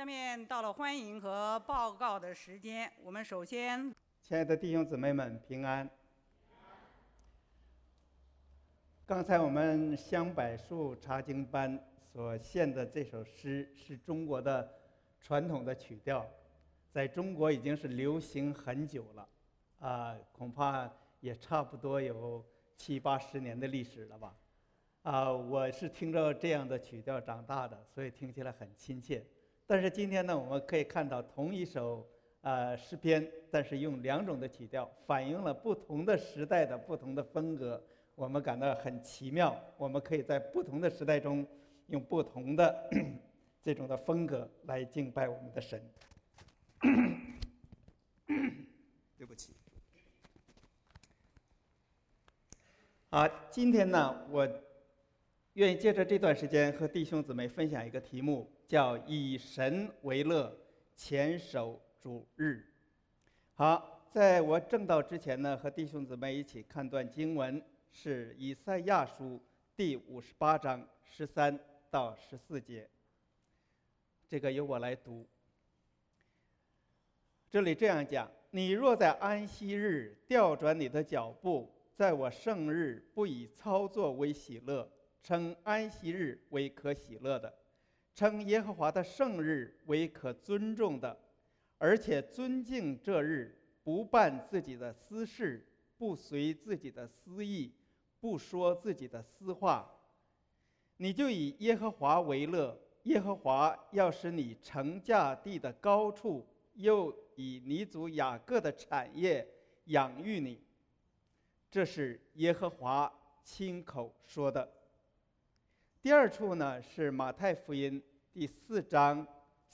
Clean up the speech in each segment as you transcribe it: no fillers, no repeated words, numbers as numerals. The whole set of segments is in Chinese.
下面到了欢迎和报告的时间，我们首先， 亲爱的弟兄姊妹们平安。刚才我们香柏树查经班所献的这首诗是中国的传统的曲调，在中国已经是流行很久了，恐怕也差不多有70、80年的历史了吧。我是听着这样的曲调长大的，所以听起来很亲切。但是今天呢，我们可以看到同一首诗篇，但是用2种的曲调，反映了不同的时代的不同的风格。我们感到很奇妙，我们可以在不同的时代中用不同的这种的风格来敬拜我们的神。对不起。今天呢，我愿意借着这段时间和弟兄姊妹分享一个题目，叫以神为乐，虔守主日。好，在我正道之前呢，和弟兄姊妹一起看段经文，是以赛亚书第58章13到14节。这个由我来读。这里这样讲：你若在安息日调转你的脚步，在我圣日不以操作为喜乐，称安息日为可喜乐的，称耶和华的圣日为可尊重的，而且尊敬这日，不办自己的私事，不随自己的私意，不说自己的私话，你就以耶和华为乐。耶和华要使你乘驾地的高处，又以你祖雅各的产业养育你。这是耶和华亲口说的。第二处呢，是马太福音第4章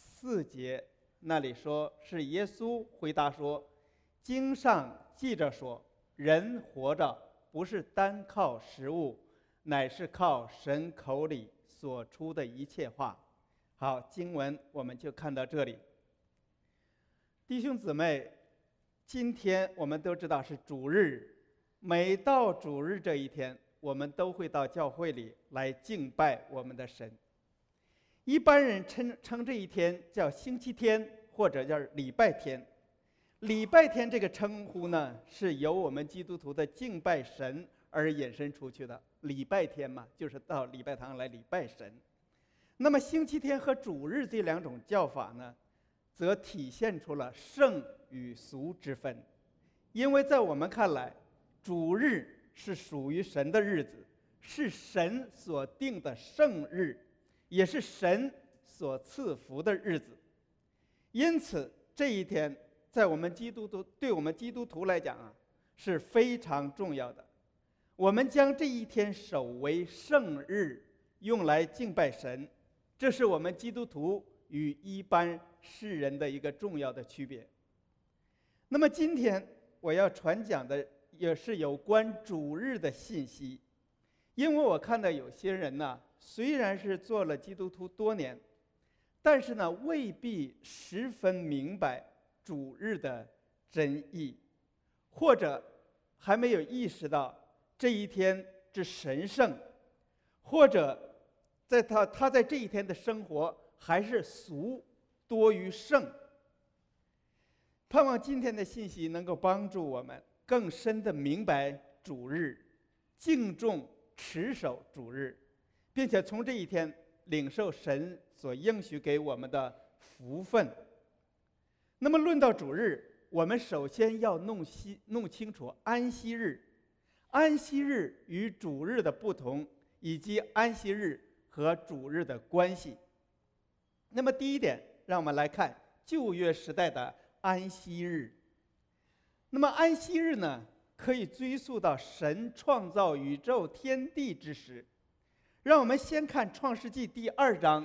4节，那里说是耶稣回答说，经上记着说，人活着不是单靠食物，乃是靠神口里所出的一切话。好，经文我们就看到这里。弟兄姊妹，今天我们都知道是主日，每到主日这一天，我们都会到教会里来敬拜我们的神。一般人称这一天叫星期天，或者叫礼拜天。礼拜天这个称呼呢，是由我们基督徒的敬拜神而引申出去的。礼拜天嘛，就是到礼拜堂来礼拜神。那么星期天和主日这2种叫法呢，则体现出了圣与俗之分。因为在我们看来，主日是属于神的日子，是神所定的圣日，也是神所赐福的日子。因此这一天在我们基督徒对我们基督徒来讲是非常重要的。我们将这一天守为圣日，用来敬拜神，这是我们基督徒与一般世人的一个重要的区别。那么今天我要传讲的也是有关主日的信息。因为我看到有些人呢，虽然是做了基督徒多年，但是呢未必十分明白主日的真意，或者还没有意识到这一天之神圣，或者在他在这一天的生活还是俗多于圣。盼望今天的信息能够帮助我们更深地明白主日，敬重持守主日，并且从这一天领受神所应许给我们的福分。那么论到主日，我们首先要弄清楚安息日。安息日与主日的不同，以及安息日和主日的关系。那么第一点，让我们来看旧约时代的安息日。那么安息日呢，可以追溯到神创造宇宙天地之时。让我们先看创世纪第2章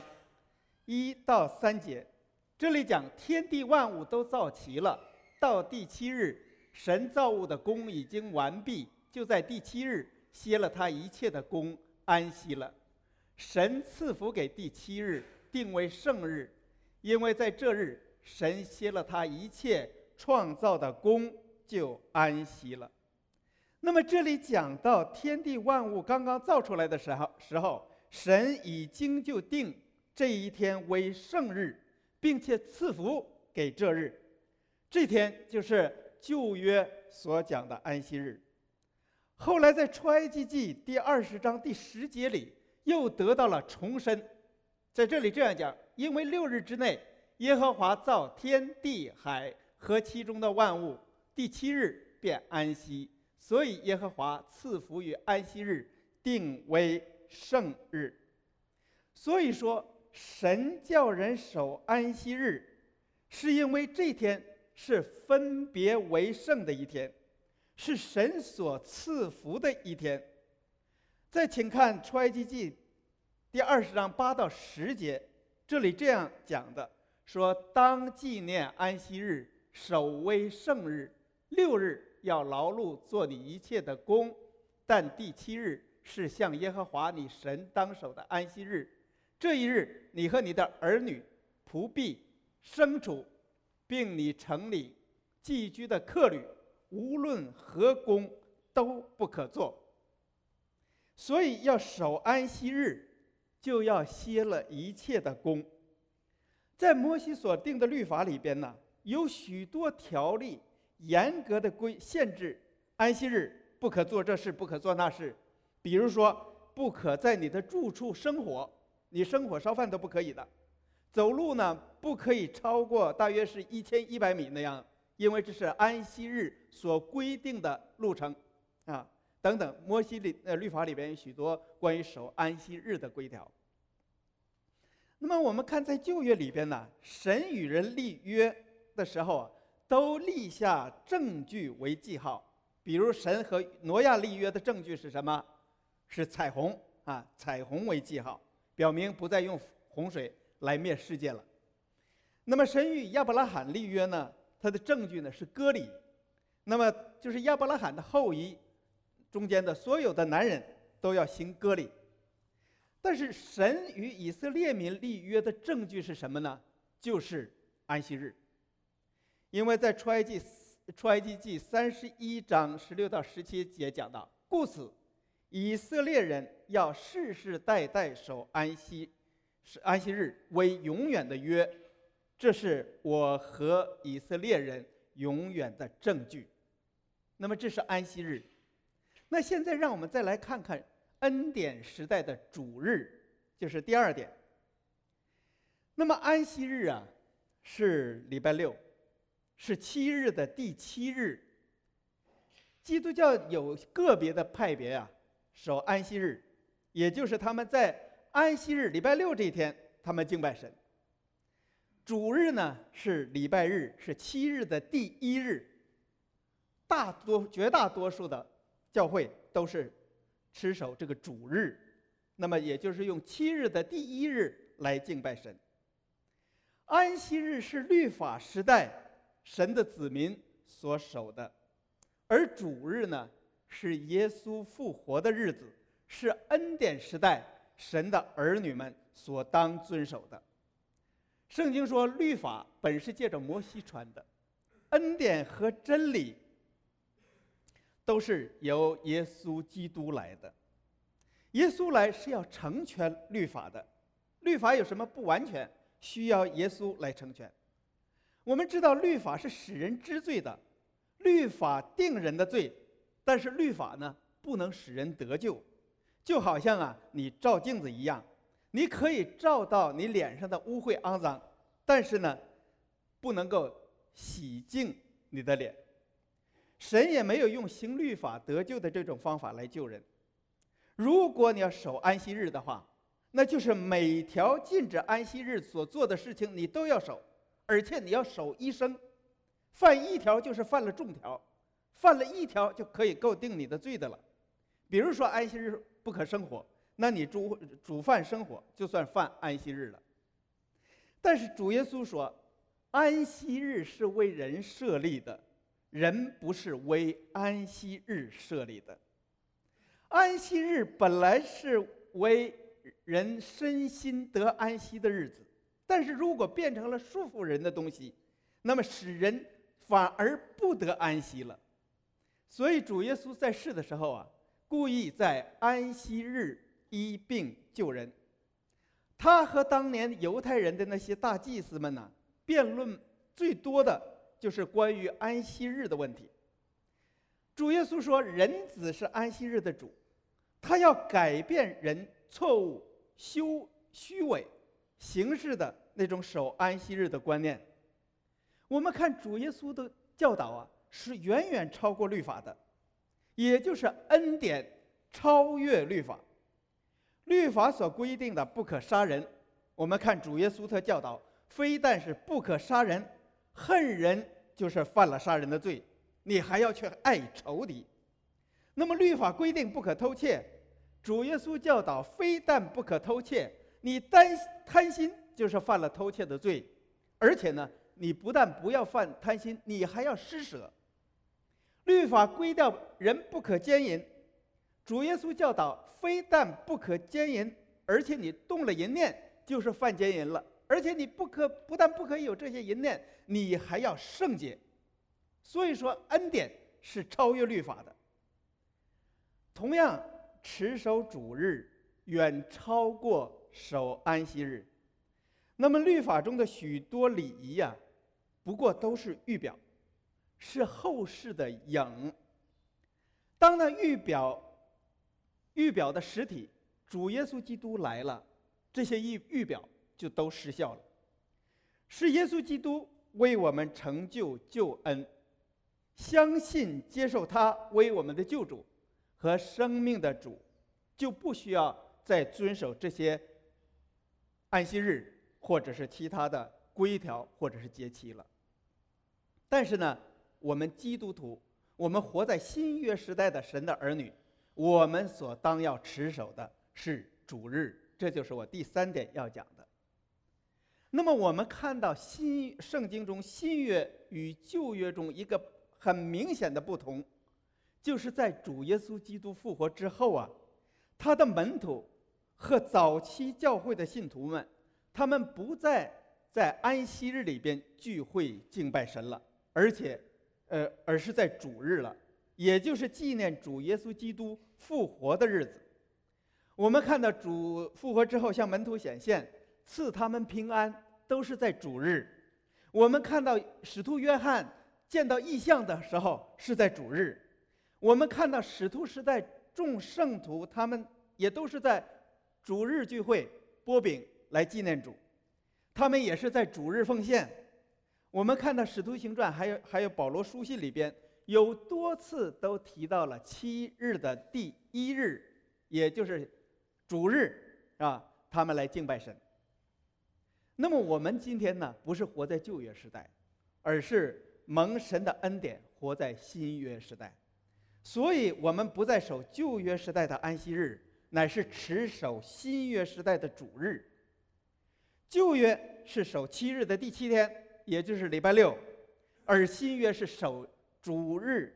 1到3节，这里讲天地万物都造齐了，到第7日，神造物的工已经完毕，就在第7日歇了他一切的工，安息了。神赐福给第7日，定为圣日，因为在这日神歇了他一切创造的工，就安息了。那么这里讲到天地万物刚刚造出来的时候，神已经就定这一天为圣日， 并且赐福给这日。这天就是旧约所讲的安息日。后来在出埃及记第20章第10节里又得到了重申，在这里这样讲：因为6日之内耶和华造天地海和其中的万物，第7日便安息，所以耶和华赐福于安息日，定为圣日。所以说，神叫人守安息日，是因为这天是分别为圣的一天，是神所赐福的一天。再请看出埃及记第20章8到10节，这里这样讲的，说当纪念安息日，守为圣日，6日要劳碌做你一切的工，但第7日是向耶和华你神当守的安息日。这一日，你和你的儿女、仆婢、牲畜，并你城里寄居的客旅，无论何工都不可做。所以要守安息日，就要歇了一切的工。在摩西所定的律法里边呢，有许多条例严格的限制安息日不可做这事，不可做那事。比如说，不可在你的住处生火，你生火烧饭都不可以的。走路呢，不可以超过大约是1100米那样，因为这是安息日所规定的路程啊，等等。摩西律法里边有许多关于守安息日的规条。那么我们看在旧约里边呢，神与人立约的时候啊，都立下证据为记号。比如神和挪亚立约的证据是什么？是彩虹啊，彩虹为记号，表明不再用洪水来灭世界了。那么神与亚伯拉罕立约呢，它的证据呢是割礼，那么就是亚伯拉罕的后裔中间的所有的男人都要行割礼。但是神与以色列民立约的证据是什么呢？就是安息日。因为在出埃及记31章16到17节讲到，故此以色列人要世世代代守安息日为永远的约，这是我和以色列人永远的证据。那么这是安息日。那现在让我们再来看看恩典时代的主日，就是第2点。那么安息日啊，是礼拜6，是7日的第7日。基督教有个别的派别啊，守安息日，也就是他们在安息日礼拜6这一天，他们敬拜神。主日呢是礼拜日，是7日的第1日。绝大多数的教会都是持守这个主日，那么也就是用7日的第1日来敬拜神。安息日是律法时代神的子民所守的，而主日呢是耶稣复活的日子，是恩典时代神的儿女们所当遵守的。圣经说，律法本是借着摩西传的，恩典和真理都是由耶稣基督来的。耶稣来是要成全律法的，律法有什么不完全，需要耶稣来成全。我们知道律法是使人知罪的，律法定人的罪，但是律法呢不能使人得救。就好像啊你照镜子一样，你可以照到你脸上的污秽肮脏，但是呢不能够洗净你的脸。神也没有用行律法得救的这种方法来救人。如果你要守安息日的话，那就是每条禁止安息日所做的事情你都要守，而且你要守一生。犯1条就是犯了众条，犯了1条就可以够定你的罪的了。比如说安息日不可生火，那你煮饭生火就算犯安息日了。但是主耶稣说，安息日是为人设立的，人不是为安息日设立的。安息日本来是为人身心得安息的日子，但是如果变成了束缚人的东西，那么使人反而不得安息了。所以主耶稣在世的时候啊，故意在安息日医病救人。 他和当年犹太人的那些大祭司们呢，辩论最多的就是关于安息日的问题。主耶稣说，人子是安息日的主，他要改变人错误、虚伪、形式的那种守安息日的观念。我们看主耶稣的教导啊，是远远超过律法的，也就是恩典超越律法。律法所规定的不可杀人，我们看主耶稣的教导，非但是不可杀人，恨人就是犯了杀人的罪，你还要去爱仇敌。那么律法规定不可偷窃，主耶稣教导非但不可偷窃，你贪心就是犯了偷窃的罪，而且呢，你不但不要犯贪心，你还要施舍。律法规定人不可奸淫，主耶稣教导非但不可奸淫，而且你动了淫念就是犯奸淫了，而且你不但不可以有这些淫念，你还要圣洁。所以说恩典是超越律法的。同样，持守主日远超过守安息日。那么律法中的许多礼仪啊，不过都是预表，是后世的影。当那预表的实体主耶稣基督来了，这些预表就都失效了。是耶稣基督为我们成就救恩，相信接受他为我们的救主和生命的主，就不需要再遵守这些安息日或者是其他的规条或者是节期了。但是呢，我们基督徒，我们活在新约时代的神的儿女，我们所当要持守的是主日，这就是我第3点要讲的。那么我们看到圣经中新约与旧约中一个很明显的不同，就是在主耶稣基督复活之后啊，他的门徒和早期教会的信徒们，他们不再在安息日里边聚会敬拜神了，而是在主日了，也就是纪念主耶稣基督复活的日子。我们看到主复活之后向门徒显现，赐他们平安，都是在主日。我们看到使徒约翰见到异象的时候是在主日。我们看到使徒时代众圣徒，他们也都是在主日聚会擘饼来纪念主，他们也是在主日奉献。我们看到使徒行传还有保罗书信里边有多次都提到了7日的第1日，也就是主日啊，他们来敬拜神。那么我们今天呢，不是活在旧约时代，而是蒙神的恩典活在新约时代。所以我们不再守旧约时代的安息日，乃是持守新约时代的主日。旧约是守7日的第7天，也就是礼拜6，而新约是守主日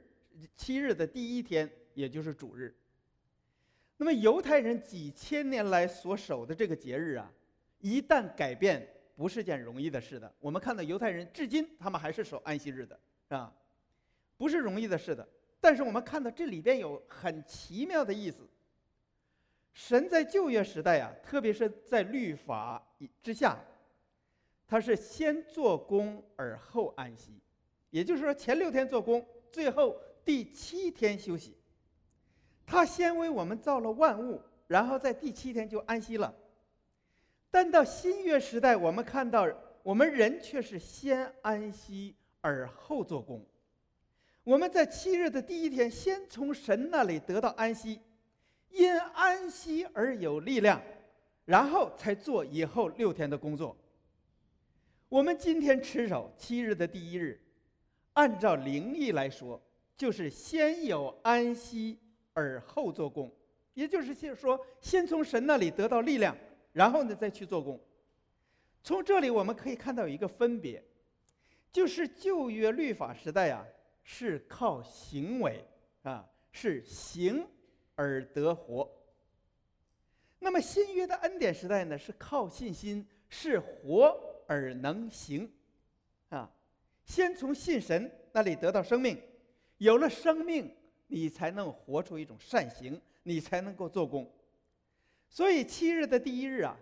7日的第1天，也就是主日。那么犹太人几千年来所守的这个节日啊，一旦改变，不是件容易的事的。我们看到犹太人至今他们还是守安息日的，是吧？不是容易的事的。但是我们看到这里边有很奇妙的意思。神在旧约时代啊，特别是在律法之下，他是先做工而后安息，也就是说前6天做工，最后第7天休息。他先为我们造了万物，然后在第7天就安息了。但到新约时代，我们看到我们人却是先安息而后做工。我们在7日的第1天，先从神那里得到安息，因安息而有力量，然后才做以后6天的工作。我们今天持守7日的第1日，按照灵意来说，就是先有安息而后做工，也就是说，先从神那里得到力量，然后呢再去做工。从这里我们可以看到有一个分别，就是旧约律法时代啊，是靠行为啊，是行而得活。那么新约的恩典时代呢，是靠信心，是活而能行啊。先从信神那里得到生命，有了生命，你才能活出一种善行，你才能够做工。所以7日的第1日啊，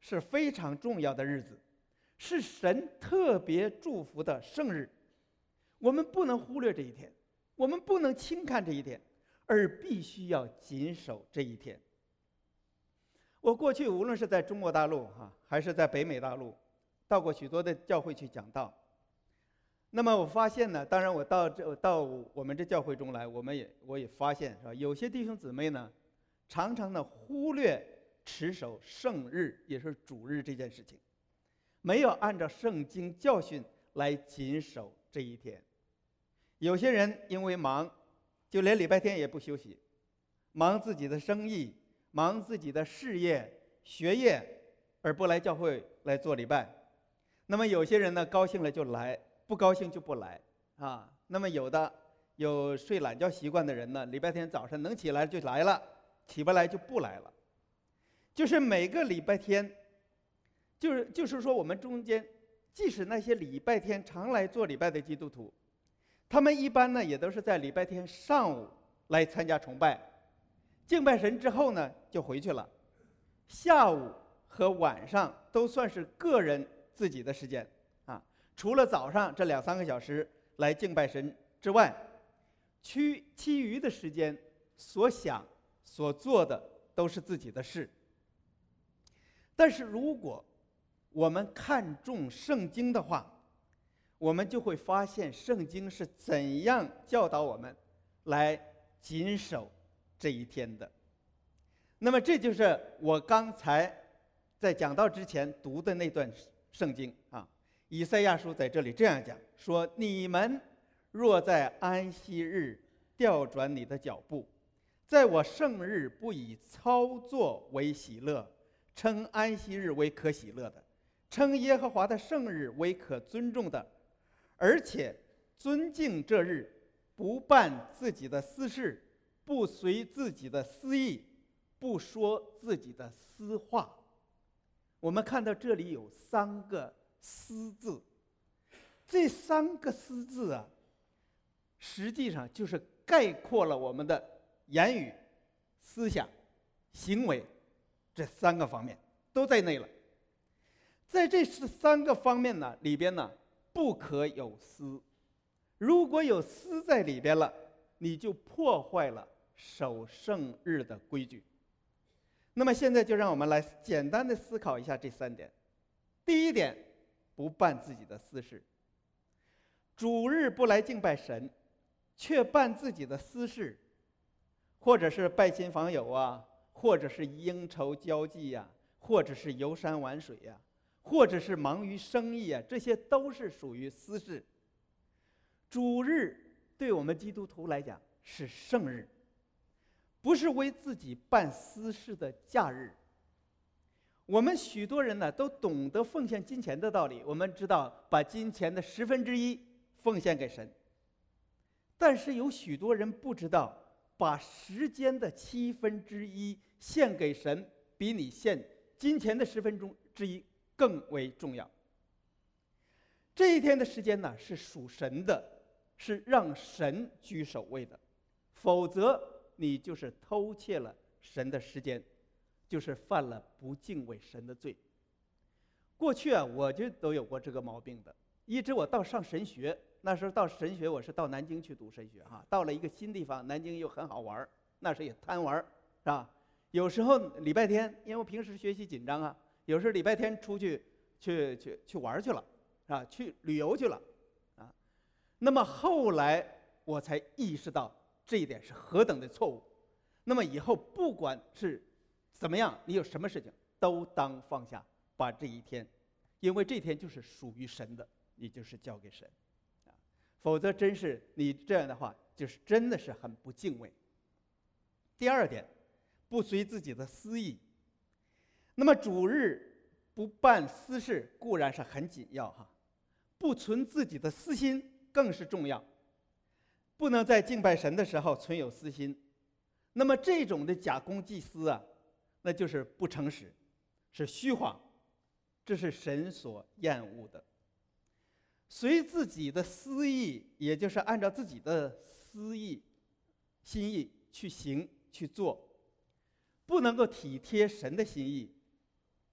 是非常重要的日子，是神特别祝福的圣日。我们不能忽略这一天，我们不能轻看这一天，而必须要谨守这一天。我过去无论是在中国大陆还是在北美大陆，到过许多的教会去讲道。那么我发现呢，当然我到我们这教会中来，我也发现是吧，有些弟兄姊妹呢，常常的忽略持守圣日，也是主日这件事情，没有按照圣经教训来谨守这一天。有些人因为忙，就连礼拜天也不休息，忙自己的生意，忙自己的事业、学业，而不来教会来做礼拜。那么有些人呢，高兴了就来，不高兴就不来啊。那么有睡懒觉习惯的人呢，礼拜天早上能起来就来了，起不来就不来了。就是每个礼拜天，就是说我们中间，即使那些礼拜天常来做礼拜的基督徒，他们一般呢也都是在礼拜天上午来参加崇拜，敬拜神之后呢就回去了。下午和晚上都算是个人自己的时间啊，除了早上这2-3个小时来敬拜神之外，其余的时间所想所做的都是自己的事。但是如果我们看重圣经的话，我们就会发现圣经是怎样教导我们来谨守这一天的。那么这就是我刚才在讲道之前读的那段圣经啊。以赛亚书在这里这样讲说：你们若在安息日调转你的脚步，在我圣日不以操作为喜乐，称安息日为可喜乐的，称耶和华的圣日为可尊重的，而且尊敬这日，不办自己的私事，不随自己的私意，不说自己的私话。我们看到这里有3个私字，这3个私字啊，实际上就是概括了我们的言语、思想、行为这3个方面都在内了。在这3个方面呢里边呢，不可有私。如果有私在里边了，你就破坏了守圣日的规矩。那么现在就让我们来简单的思考一下这3点。第一点，不办自己的私事。主日不来敬拜神，却办自己的私事，或者是拜亲访友啊，或者是应酬交际呀，或者是游山玩水呀，或者是忙于生意啊，这些都是属于私事。主日对我们基督徒来讲是圣日，不是为自己办私事的假日。我们许多人呢都懂得奉献金钱的道理，我们知道把金钱的1/10奉献给神，但是有许多人不知道把时间的1/7献给神，比你献金钱的1/10更为重要。这一天的时间呢是属神的，是让神居首位的，否则你就是偷窃了神的时间，就是犯了不敬畏神的罪。过去啊，我就都有过这个毛病的，一直我到上神学，那时候到神学我是到南京去读神学哈，到了一个新地方，南京又很好玩，那时候也贪玩是吧？有时候礼拜天，因为我平时学习紧张啊，有时候礼拜天出去玩去了啊，去旅游去了啊。那么后来我才意识到这一点是何等的错误。那么以后不管是怎么样，你有什么事情都当放下，把这一天，因为这一天就是属于神的，你就是交给神啊，否则真是你这样的话，就是真的是很不敬畏。第二点，不随自己的私意。那么主日不办私事固然是很紧要哈，不存自己的私心更是重要，不能在敬拜神的时候存有私心。那么这种的假公济私啊，那就是不诚实，是虚谎，这是神所厌恶的。随自己的私意，也就是按照自己的私意、心意去行去做，不能够体贴神的心意，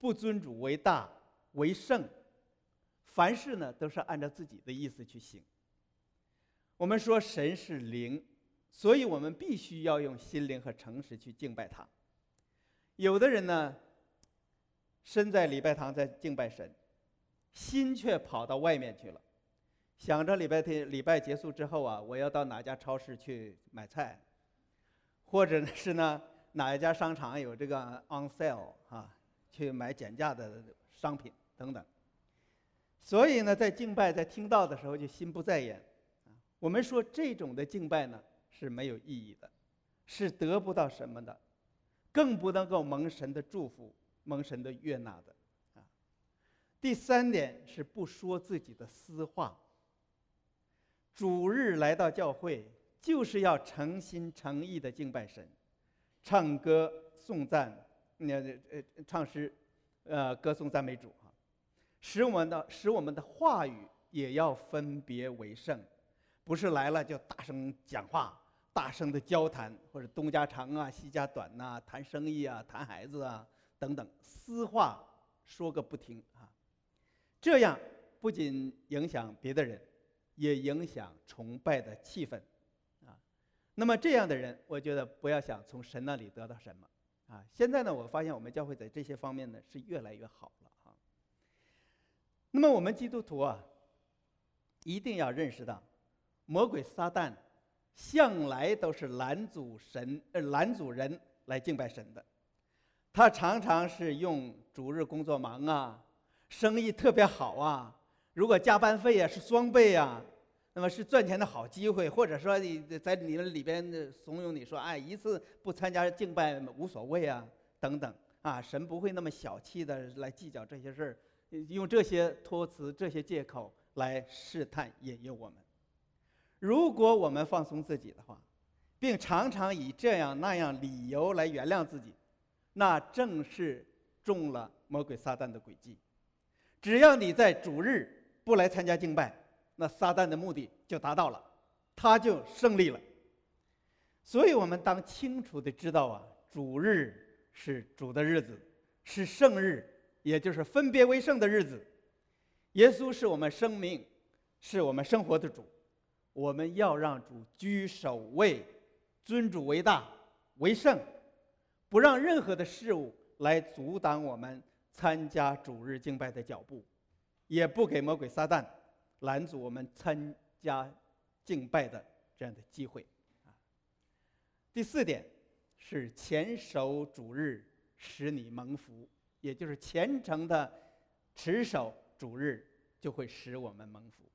不尊主为大为圣，凡事呢都是按照自己的意思去行。我们说神是灵，所以我们必须要用心灵和诚实去敬拜他。有的人呢身在礼拜堂在敬拜神，心却跑到外面去了，想着礼拜结束之后啊，我要到哪家超市去买菜，或者是呢哪一家商场有这个 on sale 去买减价的商品等等。所以呢，在敬拜在听到的时候就心不在焉。我们说这种的敬拜呢是没有意义的，是得不到什么的，更不能够蒙神的祝福，蒙神的悦纳的。第三点是不说自己的私话。主日来到教会，就是要诚心诚意的敬拜神，唱歌颂赞，唱诗，歌颂赞美主使我们的话语也要分别为圣，不是来了就大声讲话，大声的交谈，或者东家长啊西家短呐，谈生意啊，谈孩子啊等等，私话说个不停这样不仅影响别的人，也影响崇拜的气氛那么这样的人，我觉得不要想从神那里得到什么现在呢，我发现我们教会在这些方面呢是越来越好了那么我们基督徒一定要认识到，魔鬼撒旦向来都是拦阻人来敬拜神的。他常常是用主日工作忙生意特别好如果加班费是双倍那么是赚钱的好机会，或者说在你们里边怂恿你说一次不参加敬拜无所谓等等神不会那么小气的来计较这些事儿，用这些托词这些借口来试探引诱我们。如果我们放松自己的话，并常常以这样那样理由来原谅自己，那正是中了魔鬼撒旦的诡计。只要你在主日不来参加敬拜，那撒旦的目的就达到了，他就胜利了。所以我们当清楚地知道主日是主的日子，是圣日，也就是分别为圣的日子。耶稣是我们生命，是我们生活的主，我们要让主居首位，尊主为大为圣，不让任何的事物来阻挡我们参加主日敬拜的脚步，也不给魔鬼撒旦拦阻我们参加敬拜的这样的机会第四点是虔守主日使你蒙福，也就是虔诚的持守主日就会使我们蒙福。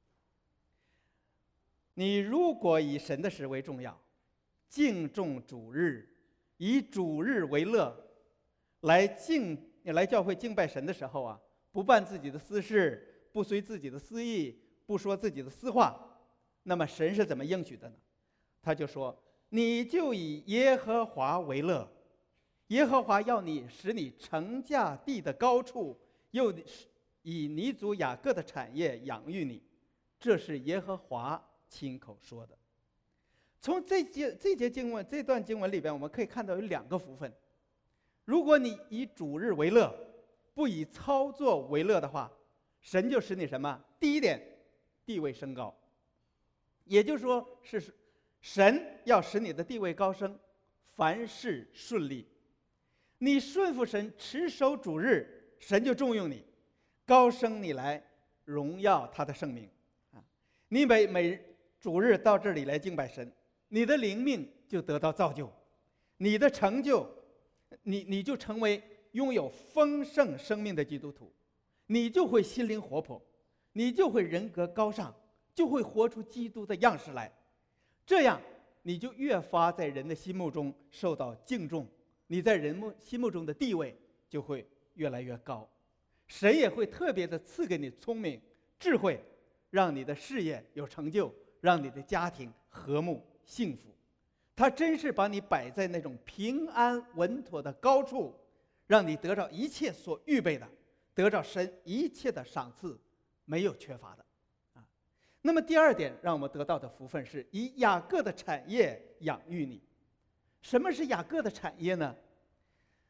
你如果以神的事为重要，敬重主日，以主日为乐，来教会敬拜神的时候不办自己的私事，不随自己的私意，不说自己的私话，那么神是怎么应许的呢？他就说，你就以耶和华为乐，耶和华要使你乘驾地的高处，又以你祖雅各的产业养育你，这是耶和华亲口说的。从这段经文里边，我们可以看到有两个福分。如果你以主日为乐，不以操作为乐的话，神就使你什么？第一点，地位升高，也就是说是神要使你的地位高升，凡事顺利。你顺服神，持守主日，神就重用你，高升你来荣耀他的圣名你每主日到这里来敬拜神，你的灵命就得到造就，你的成就，你就成为拥有丰盛生命的基督徒，你就会心灵活泼，你就会人格高尚，就会活出基督的样式来。这样你就越发在人的心目中受到敬重，你在人心目中的地位就会越来越高，神也会特别的赐给你聪明智慧，让你的事业有成就，让你的家庭和睦幸福。他真是把你摆在那种平安稳妥的高处，让你得到一切所预备的，得到神一切的赏赐，没有缺乏的那么第二点让我们得到的福分是以雅各的产业养育你。什么是雅各的产业呢？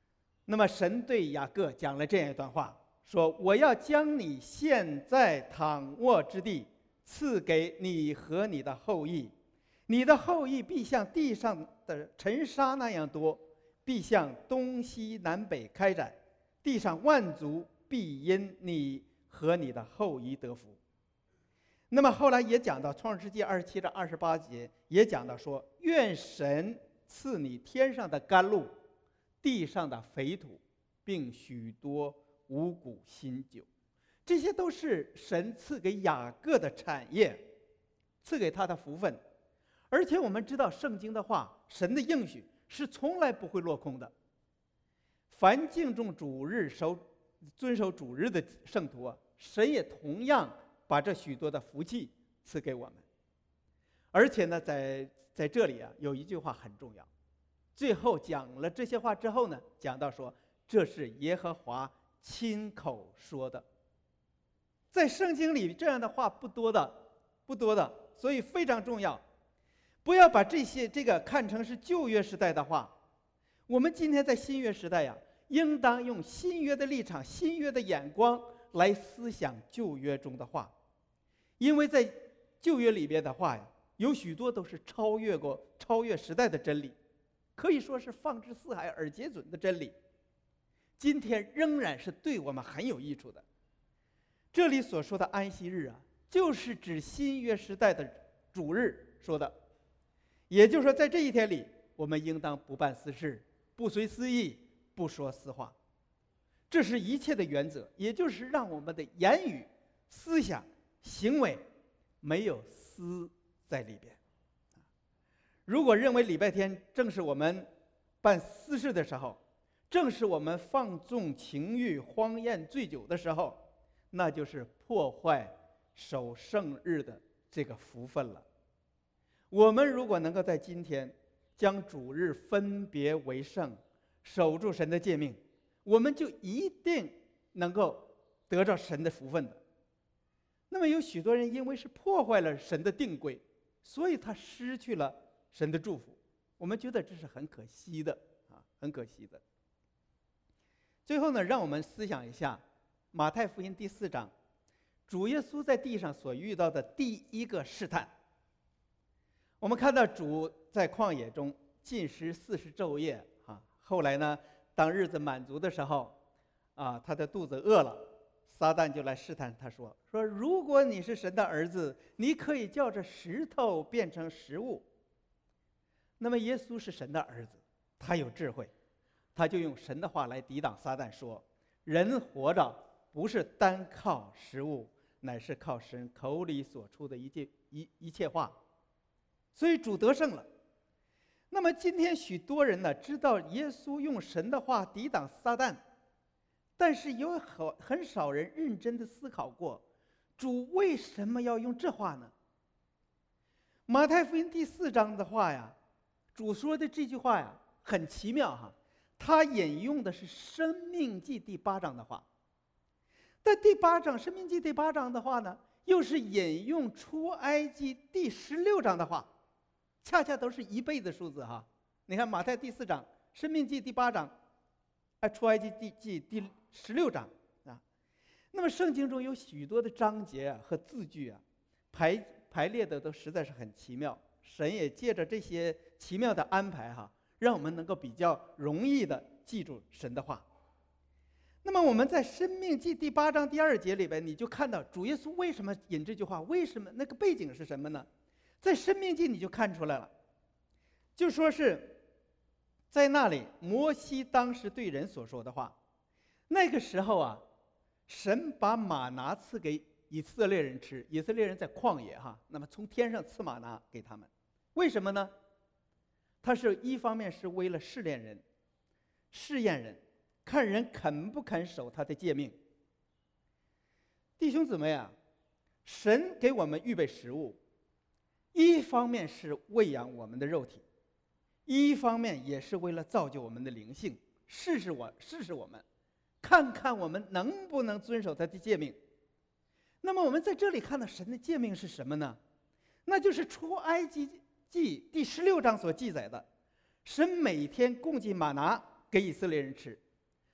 那么神对雅各讲了这样一段话，说：“我要将你现在躺卧之地赐给你和你的后裔，你的后裔必像地上的尘沙那样多，必向东西南北开展，地上万族必因你和你的后裔得福。”那么后来也讲到创世纪27章28节，也讲到说：“愿神赐你天上的甘露，地上的肥土，并许多五谷新酒。”这些都是神赐给雅各的产业，赐给他的福分。而且我们知道圣经的话，神的应许是从来不会落空的。凡敬重主日、遵守主日的圣徒啊，神也同样把这许多的福气赐给我们。而且呢，在这里啊，有一句话很重要。最后讲了这些话之后呢，讲到说，这是耶和华亲口说的。在圣经里这样的话不多的，所以非常重要。不要把这个看成是旧约时代的话。我们今天在新约时代呀，应当用新约的立场、新约的眼光来思想旧约中的话，因为在旧约里边的话呀，有许多都是超越时代的真理，可以说是放之四海而皆准的真理，今天仍然是对我们很有益处的。这里所说的安息日啊，就是指新约时代的主日说的。也就是说，在这一天里，我们应当不办私事，不随私意，不说私话。这是一切的原则，也就是让我们的言语、思想、行为没有私在里边。如果认为礼拜天正是我们办私事的时候，正是我们放纵情欲、荒宴醉酒的时候，那就是破坏守圣日的这个福分了。我们如果能够在今天将主日分别为圣，守住神的诫命，我们就一定能够得着神的福分的。那么有许多人因为是破坏了神的定规，所以他失去了神的祝福，我们觉得这是很可惜的啊，很可惜的。最后呢，让我们思想一下马太福音第4章，主耶稣在地上所遇到的第一个试探。我们看到主在旷野中禁食40昼夜啊，后来呢，当日子满足的时候啊，他的肚子饿了，撒旦就来试探他说如果你是神的儿子，你可以叫这石头变成食物。那么耶稣是神的儿子，他有智慧，他就用神的话来抵挡撒旦，说人活着不是单靠食物，乃是靠神口里所出的一切话。所以主得胜了。那么今天许多人呢，知道耶稣用神的话抵挡撒旦，但是有很少人认真的思考过，主为什么要用这话呢？马太福音第4章的话呀，主说的这句话呀，很奇妙哈。他引用的是申命记第8章的话，但第8章申命记第8章的话呢，又是引用出埃及第16章的话，恰恰都是1倍的数字哈。你看马太第4章，申命记第8章，出埃及记第16章啊。那么圣经中有许多的章节啊和字句啊，排列的都实在是很奇妙。神也借着这些奇妙的安排哈，让我们能够比较容易的记住神的话。那么我们在申命记第8章第2节里边，你就看到主耶稣为什么引这句话，为什么那个背景是什么呢？在申命记你就看出来了，就说是在那里摩西当时对人所说的话。那个时候啊，神把玛拿赐给以色列人吃，以色列人在旷野哈，那么从天上赐玛拿给他们，为什么呢？他是一方面是为了试验人，看人肯不肯守他的诫命。弟兄姊妹啊，神给我们预备食物，一方面是喂养我们的肉体，一方面也是为了造就我们的灵性，试试我们，看看我们能不能遵守他的诫命。那么我们在这里看到神的诫命是什么呢？那就是出埃及记第16章所记载的，神每天供给玛拿给以色列人吃，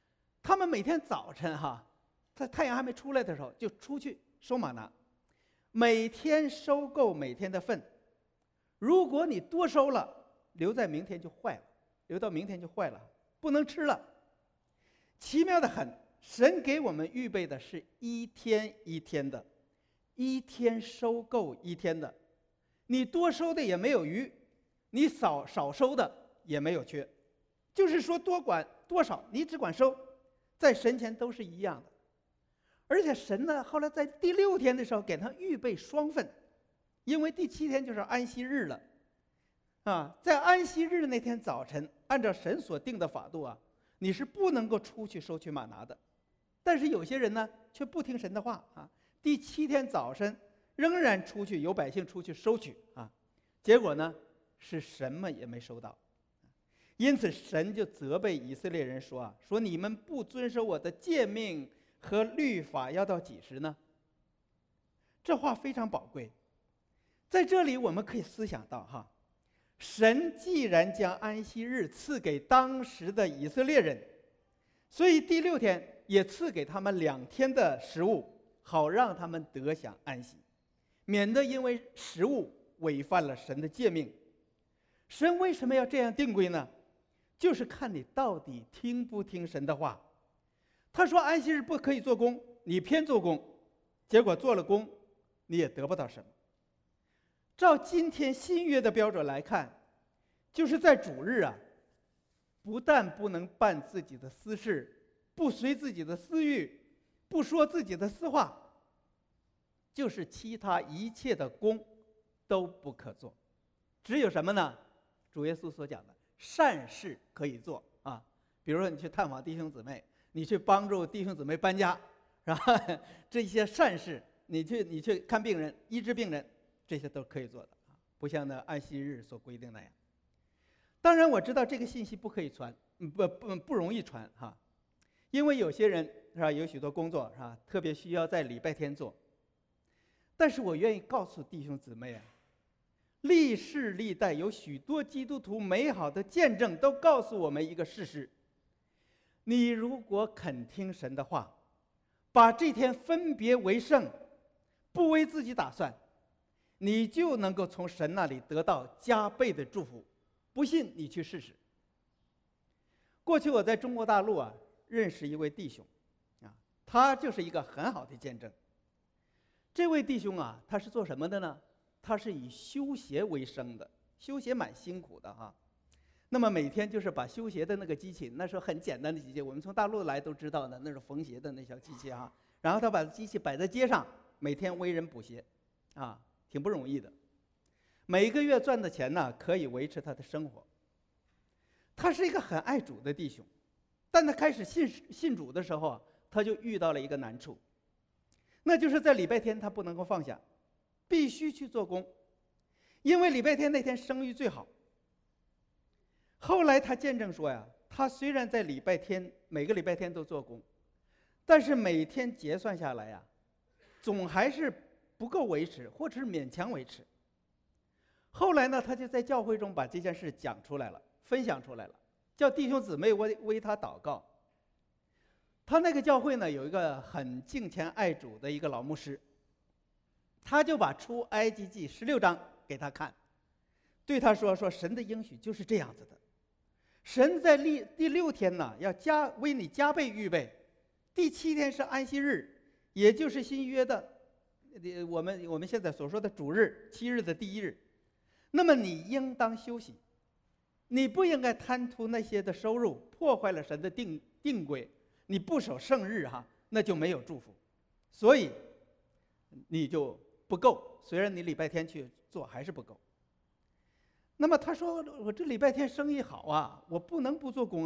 他们每天早晨在太阳还没出来的时候就出去收玛拿，每天收够每天的份。如果你多收了，留在明天就坏了，留到明天就坏了，不能吃了。奇妙的很，神给我们预备的是一天一天的，一天收够一天的。你多收的也没有余，你少收的也没有缺。就是说多管多少，你只管收，在神前都是一样的。而且神呢，后来在第6天的时候给他预备双份，因为第7天就是安息日了。在安息日那天早晨，按照神所定的法度你是不能够出去收取玛拿的。但是有些人呢，却不听神的话第7天早晨仍然出去，有百姓出去收取结果呢，是什么也没收到。因此神就责备以色列人说你们不遵守我的诫命和律法，要到几时呢？这话非常宝贵。在这里我们可以思想到神既然将安息日赐给当时的以色列人，所以第6天也赐给他们2天的食物，好让他们得享安息，免得因为食物违犯了神的诫命。神为什么要这样定规呢？就是看你到底听不听神的话。他说安息日不可以做工，你偏做工，结果做了工你也得不到什么。照今天新约的标准来看，就是在主日不但不能办自己的私事，不随自己的私欲，不说自己的私话，就是其他一切的工都不可做。只有什么呢？主耶稣所讲的善事可以做比如说你去探访弟兄姊妹，你去帮助弟兄姊妹搬家，是吧？这些善事，你去看病人，医治病人，这些都可以做的不像那安息日所规定那样。当然我知道这个信息不可以传，不容易传因为有些人是吧，有许多工作是吧，特别需要在礼拜天做。但是我愿意告诉弟兄姊妹历世历代有许多基督徒美好的见证都告诉我们一个事实：你如果肯听神的话，把这天分别为圣，不为自己打算，你就能够从神那里得到加倍的祝福。不信你去试试。过去我在中国大陆认识一位弟兄他就是一个很好的见证。这位弟兄他是做什么的呢？他是以修鞋为生的，修鞋蛮辛苦的那么每天就是把修鞋的那个机器，那时候很简单的机器，我们从大陆来都知道的，那是缝鞋的那小机器然后他把机器摆在街上，每天为人补鞋挺不容易的。每个月赚的钱呢，可以维持他的生活。他是一个很爱主的弟兄，但他开始信主的时候他就遇到了一个难处，那就是在礼拜天他不能够放下，必须去做工，因为礼拜天那天生意最好。后来他见证说他虽然在礼拜天每个礼拜天都做工，但是每天结算下来总还是不够维持，或者是勉强维持。后来呢，他就在教会中把这件事讲出来了，分享出来了，叫弟兄姊妹为他祷告。他那个教会呢，有一个很敬虔爱主的一个老牧师，他就把出埃及记16章给他看，对他说神的应许就是这样子的。神在第6天呢，要为你加倍预备。第7天是安息日，也就是新约的我们现在所说的主日，7日的第1日。那么你应当休息，你不应该贪图那些的收入，破坏了神的定规。你不守圣日那就没有祝福，所以你就不够。虽然你礼拜天去做还是不够。那么他说我这礼拜天生意好我不能不做工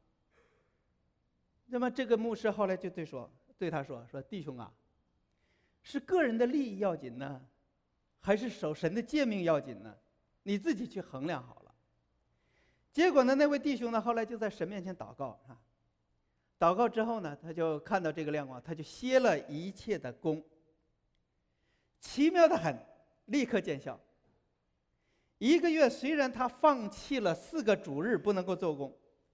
那么这个牧师后来就对他说弟兄是个人的利益要紧呢，还是守神的诫命要紧呢？你自己去衡量好了。结果呢，那位弟兄呢，后来就在神面前祷告祷告之后呢，他就看到这个亮光，他就歇了一切的工，奇妙的很，立刻见效。1个月虽然他放弃了4个主日不能够做工，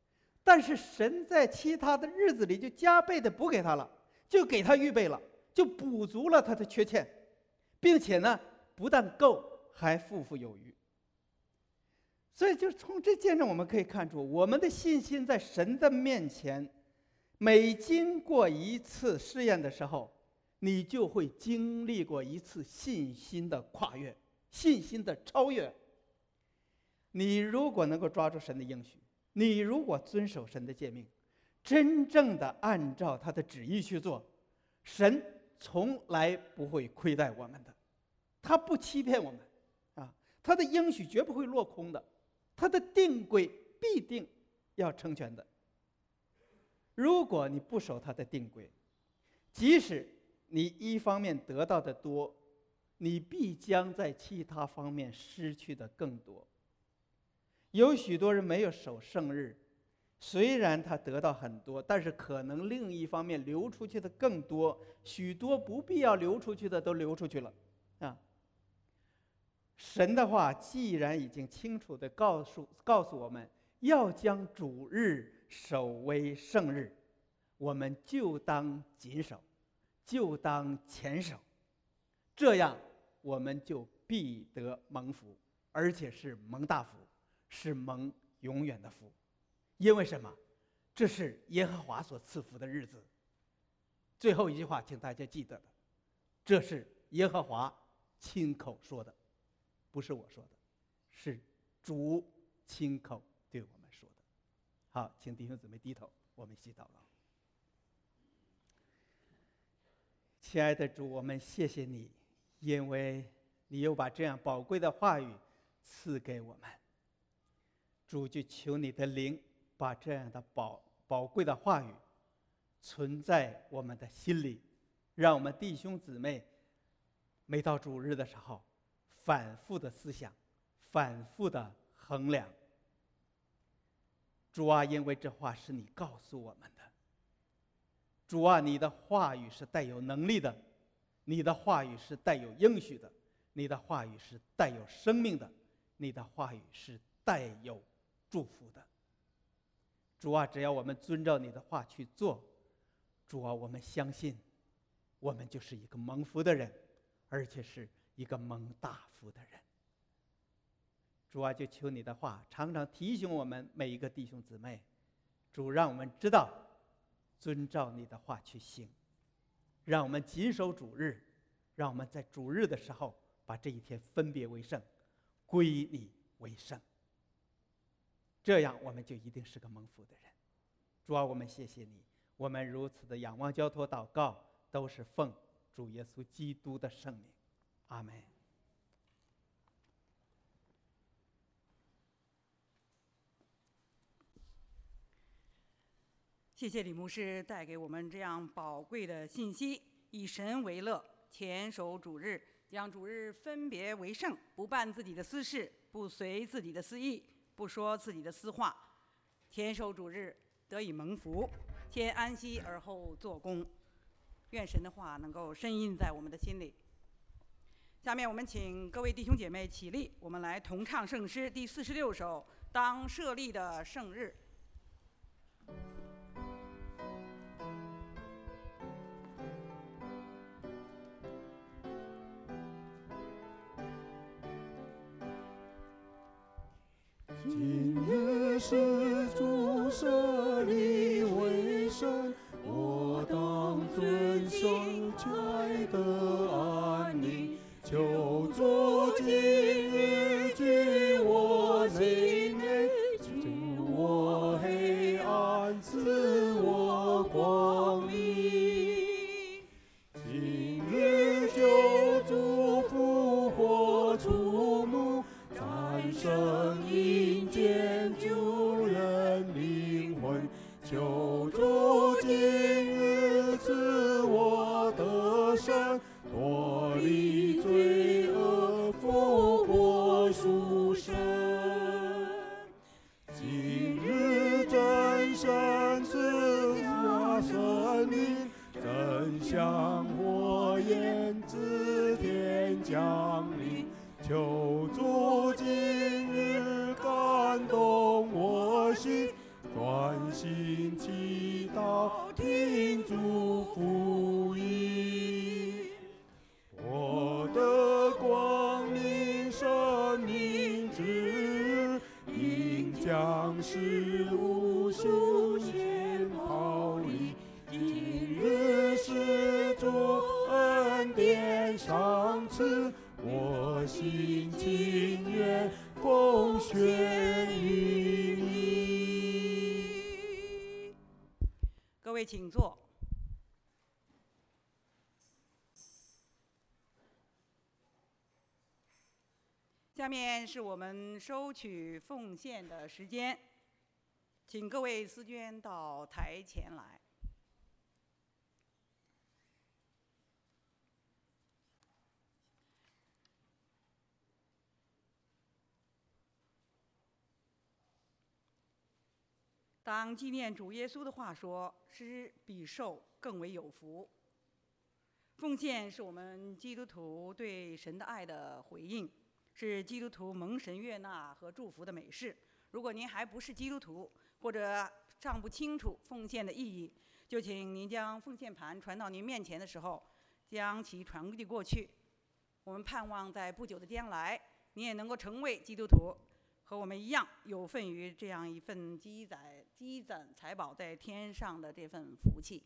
但是神在其他的日子里就加倍的补给他了，就给他预备了，就补足了他的缺欠，并且呢，不但够，还富富有余。所以就从这件上我们可以看出，我们的信心在神的面前，每经过一次试验的时候，你就会经历过一次信心的跨越，信心的超越。你如果能够抓住神的应许，你如果遵守神的诫命，真正的按照他的旨意去做，神从来不会亏待我们的，他不欺骗我们啊，他的应许绝不会落空的，他的定规必定要成全的。如果你不守他的定规，即使你一方面得到的多，你必将在其他方面失去的更多。有许多人没有守圣日，虽然他得到很多，但是可能另一方面流出去的更多，许多不必要流出去的都流出去了啊。神的话既然已经清楚地告诉我们要将主日守为圣日，我们就当谨守，就当虔守，这样我们就必得蒙福，而且是蒙大福，是蒙永远的福。因为什么？这是耶和华所赐福的日子。最后一句话请大家记得的，这是耶和华亲口说的，不是我说的，是主亲口对我们说的。好，请弟兄姊妹低头，我们一起祷告。亲爱的主，我们谢谢你，因为你又把这样宝贵的话语赐给我们。主，就求你的灵把这样的宝贵的话语存在我们的心里，让我们弟兄姊妹每到主日的时候反复的思想，反复的衡量。主啊，因为这话是你告诉我们的。主啊，你的话语是带有能力的，你的话语是带有应许的，你的话语是带有生命的，你的话语是带有祝福的。主啊，只要我们遵照你的话去做，主啊，我们相信我们就是一个蒙福的人，而且是一个蒙大福的人。主啊，就求你的话常常提醒我们每一个弟兄姊妹，主，让我们知道遵照你的话去行，让我们谨守主日，让我们在主日的时候把这一天分别为圣，归你为圣，这样我们就一定是个蒙福的人。主啊，我们谢谢你，我们如此的仰望交托祷告，都是奉主耶稣基督的圣名，阿们。 谢谢李牧师带给我们这样宝贵的信息，以神为乐，虔守主日，将主日分别为圣，不办自己的私事，不随自己的私意，不说自己的私话，虔守主日得以蒙福，先安息而后做工。愿神的话能够深印在我们的心里。下面我们请各位弟兄姐妹起立，我们来同唱圣诗第46首《当设立的圣日》。 今日是主设立为圣，我当遵守该得安宁。求主今日居我心内，救我黑暗，赐我光明。今日救主复活出幕，战胜阴间救人灵魂。求主今日赐我得胜，脱离罪恶，复活赎身。今日真神赐下生命，真像火焰自天降临。求主今日感动我心，转心祈祷，听主福音。我的光明生命之日，应将是无数年抛离。今日是主恩典赏赐，我心情愿奉献于你。 各位请坐。下面是我们收取奉献的时间，请各位司捐到台前来。当纪念主耶稣的话说：“施比受更为有福。”奉献是我们基督徒对神的爱的回应，是基督徒蒙神悦纳和祝福的美事。如果您还不是基督徒，或者尚不清楚奉献的意义，就请您将奉献盘传到您面前的时候，将其传递过去。我们盼望在不久的将来，你也能够成为基督徒，和我们一样有份于这样一份积攒财宝在天上的这份福气。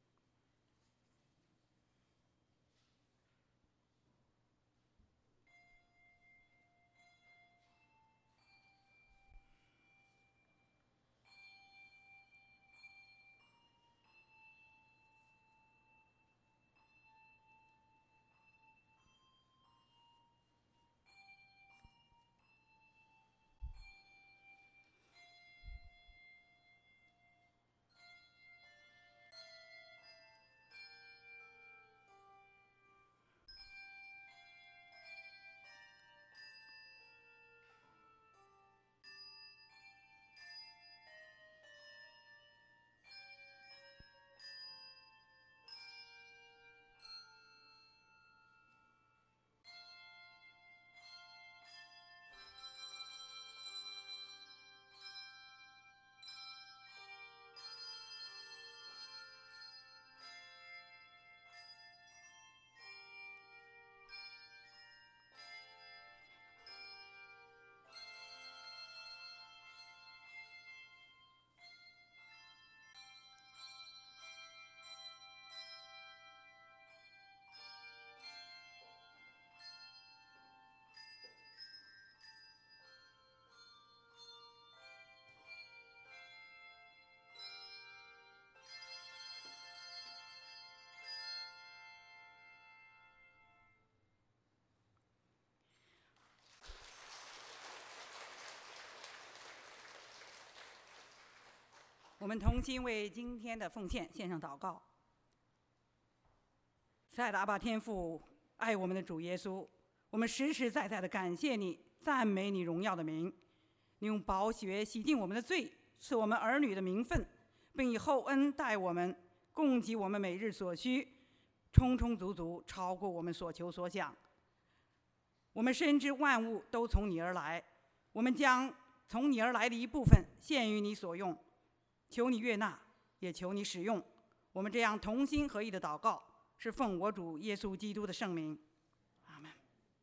我们同心为今天的奉献献上祷告。慈爱的阿爸天父，爱我们的主耶稣，我们实实在在的感谢你，赞美你荣耀的名。你用宝血洗净我们的罪，赐我们儿女的名分，并以厚恩待我们，供给我们每日所需，充充足足，超过我们所求所想。我们深知万物都从你而来，我们将从你而来的一部分献于你所用，求你悦纳，也求你使用。我们这样同心合意的祷告，是奉我主耶稣基督的圣名，阿们。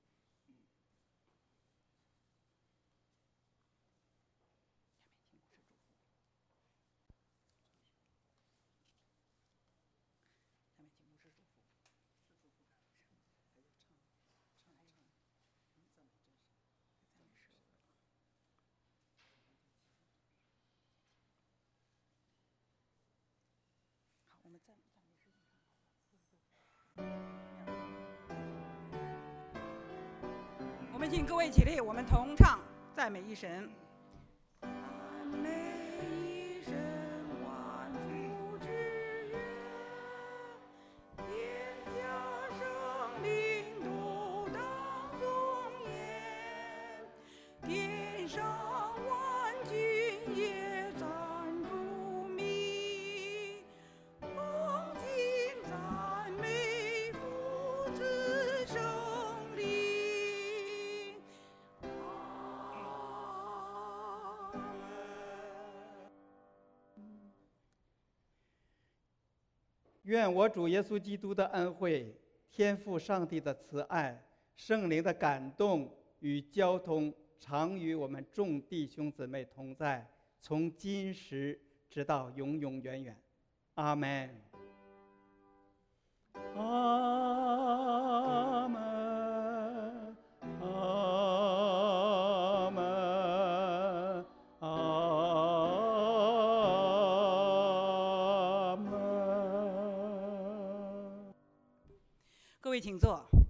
我们请各位起立，我们同唱赞美一神。赞美一神，万福之源，天下生灵都当颂言，天上万军也赞主名，同心赞美父子圣灵。阿门。 愿我主耶稣基督的恩惠、天父上帝的慈爱、圣灵的感动与交通，常与我们众弟兄姊妹同在，从今时直到永永远远。阿门。阿门。阿门。阿门。 各位请坐。